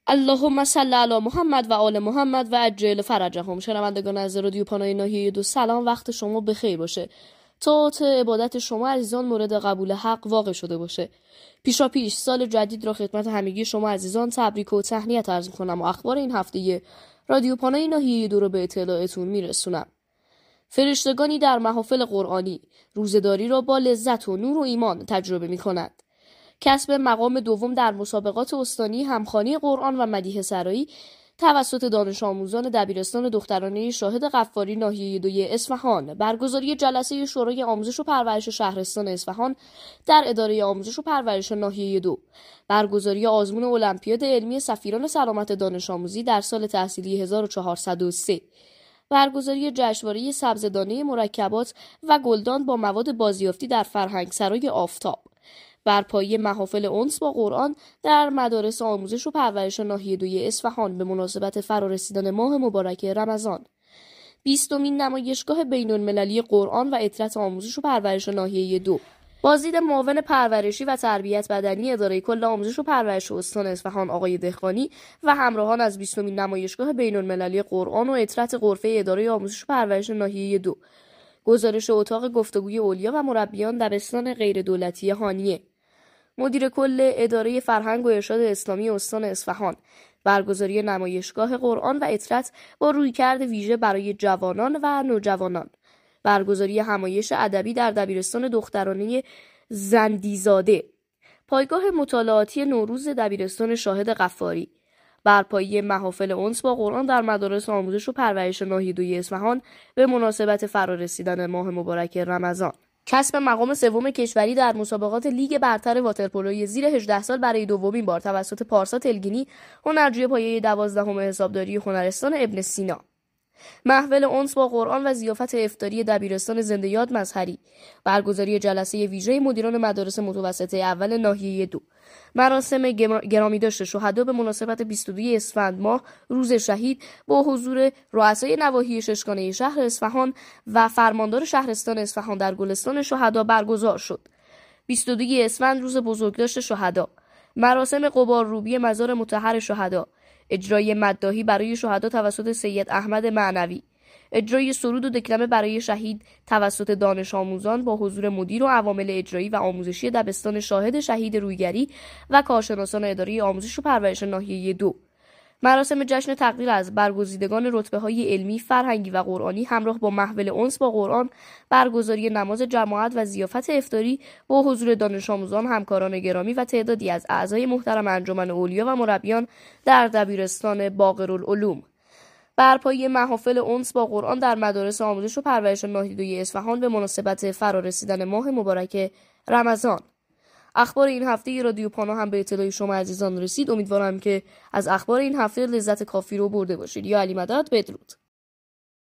اللهم صل علی محمد و آل محمد و عجل فرجهم. شنوندگان از رادیو پانای ناحیه 2 سلام، وقت شما بخیر باشه. طاعت عبادت شما عزیزان مورد قبول حق واقع شده باشه. پیشاپیش سال جدید را خدمت همگی شما عزیزان تبریک و تهنیت عرض می‌کنم و اخبار این هفته رادیو پانای ناحیه 2 رو به اطلاعتون میرسونم. فرشتگانی در محافل قرآنی روزه‌داری را با لذت و نور و ایمان تجربه می‌کنند. کسب مقام دوم در مسابقات استانی همخوانی قرآن و مدیحه سرایی توسط دانش آموزان دبیرستان دخترانه شاهد غفاری ناحیه 2 اصفهان، برگزاری جلسه شورای آموزش و پرورش شهرستان اصفهان در اداره آموزش و پرورش ناحیه 2، برگزاری آزمون المپیاد علمی سفیران سلامت دانش آموزی در سال تحصیلی 1403، برگزاری جشنواره سبزدانه مرکبات و گلدان با مواد بازیافتی در فرهنگسرای آفتاب، برپایی محافل انس با قرآن در مدارس آموزش و پرورش ناحیه 2 اصفهان به مناسبت فرارسیدن ماه مبارک رمضان، 20مین نمایشگاه بین‌المللی قرآن و عطرت آموزش و پرورش ناحیه 2، بازدید معاون پرورشی و تربیت بدنی اداره کل آموزش و پرورش استان اصفهان آقای دهقانی و همراهان از 20مین نمایشگاه بین‌المللی قرآن و عطرت غرفه اداره آموزش و پرورش ناحیه 2، گزارش اتاق گفتگوی اولیا و مربیان دبستان غیردولتی هانیه، مدیر کل اداره فرهنگ و ارشاد اسلامی استان اصفهان، برگزاری نمایشگاه قرآن و عطرت با رویکرد ویژه برای جوانان و نوجوانان، برگزاری همایش ادبی در دبیرستان دخترانه زندیزاده، پایگاه مطالعاتی نوروز دبیرستان شاهد غفاری، برپایی محافل انس با قرآن در مدارس آموزش و پرورش ناحیه 2 اصفهان به مناسبت فرارسیدن ماه مبارک رمضان، کسب مقام سوم کشوری در مسابقات لیگ برتر واترپولوی زیر 18 سال برای دومین بار توسط پارسا تلگینی، هنرجوی پایه 12 حسابداری هنرستان ابن سینا، محفل انس با قرآن و ضیافت افطاری دبیرستان زنده یاد مظهری، برگزاری جلسه ویژه مدیران مدارس متوسطه اول ناحیه 2، مراسم گرامیداشت شهدا به مناسبت 22 اسفند ماه روز شهید با حضور رؤسای نواحی ششگانه شهر اصفهان و فرماندار شهرستان اصفهان در گلستان شهدا برگزار شد. 22 اسفند روز بزرگداشت شهدا، مراسم غبارروبی مزار مطهر شهدا، اجرای مداحی برای شهدا توسط سید احمد معنوی، اجرای سرود و دکلمه برای شهید توسط دانش آموزان با حضور مدیر و عوامل اجرایی و آموزشی دبستان شاهد شهید رویگری و کارشناسان اداره آموزش و پرورش ناحیه 2، مراسم جشن تقدیر از برگزیدگان رتبه‌های علمی، فرهنگی و قرآنی همراه با محفل انس با قرآن، برگزاری نماز جماعت و ضیافت افطاری با حضور دانش آموزان، همکاران گرامی و تعدادی از اعضای محترم انجمن اولیا و مربیان در دبیرستان باقرالعلوم، برپایی محافل انس با قرآن در مدارس آموزش و پرورش ناحیه 2 اصفهان به مناسبت فرارسیدن ماه مبارک رمضان. اخبار این هفته رادیو پانا هم به اطلاع شما عزیزان رسید. امیدوارم که از اخبار این هفته لذت کافی رو برده باشید. یا علی مدد، بدرود.